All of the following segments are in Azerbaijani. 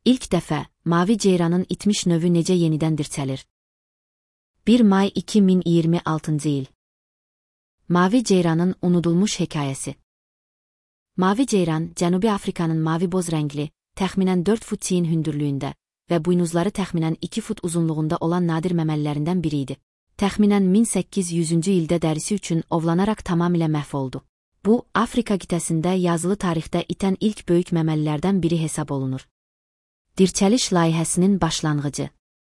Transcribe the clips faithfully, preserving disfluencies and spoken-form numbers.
İlk dəfə, mavi ceyranın itmiş növü necə yenidən dirçəlir? bir may iki min iyirmi altıncı il. Mavi ceyranın unudulmuş hekayəsi. Mavi ceyran, Cənubi Afrikanın mavi boz rəngli, təxminən dörd fut çiyin hündürlüyündə və buynuzları təxminən iki fut uzunluğunda olan nadir məməlilərindən biri idi. Təxminən min səkkiz yüzüncü ildə dərisi üçün ovlanaraq tamamilə məhv oldu. Bu, Afrika qitəsində yazılı tarixdə itən ilk böyük məməlilərdən biri hesab olunur. Dirçəliş layihəsinin başlanğıcı.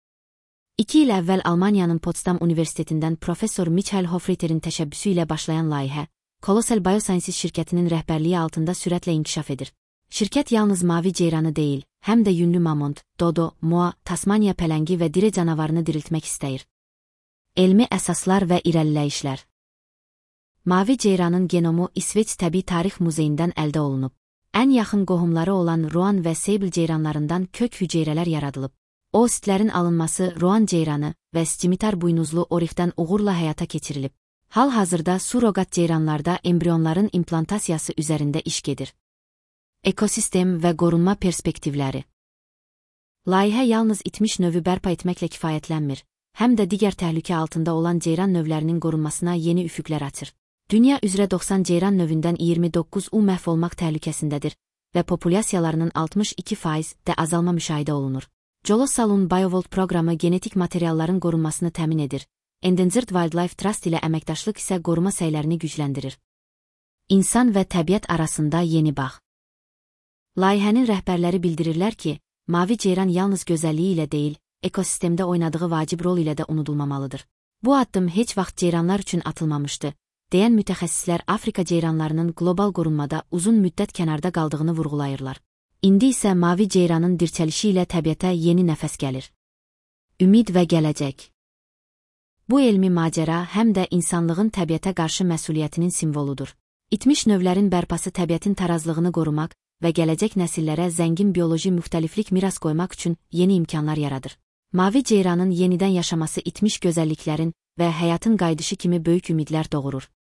İki il əvvəl Almaniyanın Potsdam Universitetindən professor Michael Hofreiter'in təşəbbüsü ilə başlayan layihə, Colossal Biosciences şirkətinin rəhbərliyi altında sürətlə inkişaf edir. Şirkət yalnız mavi ceyranı deyil, həm də yünlü mamont, dodo, moa, Tasmaniya pələngi və dire canavarını diriltmək istəyir. Elmi əsaslar və irəliləyişlər. Mavi ceyranın genomu İsveç Təbii Tarix Muzeyindən əldə olunub. Ən yaxın qohumları olan Roan və Sable ceyranlarından kök hüceyrələr yaradılıb. Oostlərin alınması Roan ceyranı və scimitar buynuzlu orixdən uğurla həyata keçirilib. Hal-hazırda surrogat ceyranlarda embrionların implantasiyası üzərində iş gedir. Ekosistem və qorunma perspektivləri. Layihə yalnız itmiş növü bərpa etməklə kifayətlənmir, həm də digər təhlükə altında olan ceyran növlərinin qorunmasına yeni üfüqlər açır. Dünya üzrə doxsan ceyran növündən iyirmi doqquz u məhv olmaq təhlükəsindədir və populyasiyalarının altmış iki faizdə azalma müşahidə olunur. Colossal'un BioVault proqramı genetik materialların qorunmasını təmin edir. Endangered Wildlife Trust ilə əməkdaşlıq isə qoruma səylərini gücləndirir. İnsan və təbiət arasında yeni bağ. Layihənin rəhbərləri bildirirlər ki, mavi ceyran yalnız gözəlliyi ilə deyil, ekosistemdə oynadığı vacib rol ilə də unudulmamalıdır. Bu addım heç vaxt ceyranlar üçün atılmamışdı, deyən mütəxəssislər Afrika ceyranlarının qlobal qorunmada uzun müddət kənarda qaldığını vurğulayırlar. İndi isə mavi ceyranın dirçəlişi ilə təbiətə yeni nəfəs gəlir. Ümid və gələcək. Bu elmi macəra həm də insanlığın təbiətə qarşı məsuliyyətinin simvoludur. İtmiş növlərin bərpası təbiətin tarazlığını qorumaq və gələcək nəsillərə zəngin bioloji müxtəliflik miras qoymaq üçün yeni imkanlar yaradır. Mavi ceyranın yenidən yaşaması itmiş gözəlliklərin və həyatın qayıdışı kimi böyük ümidlər doğurur.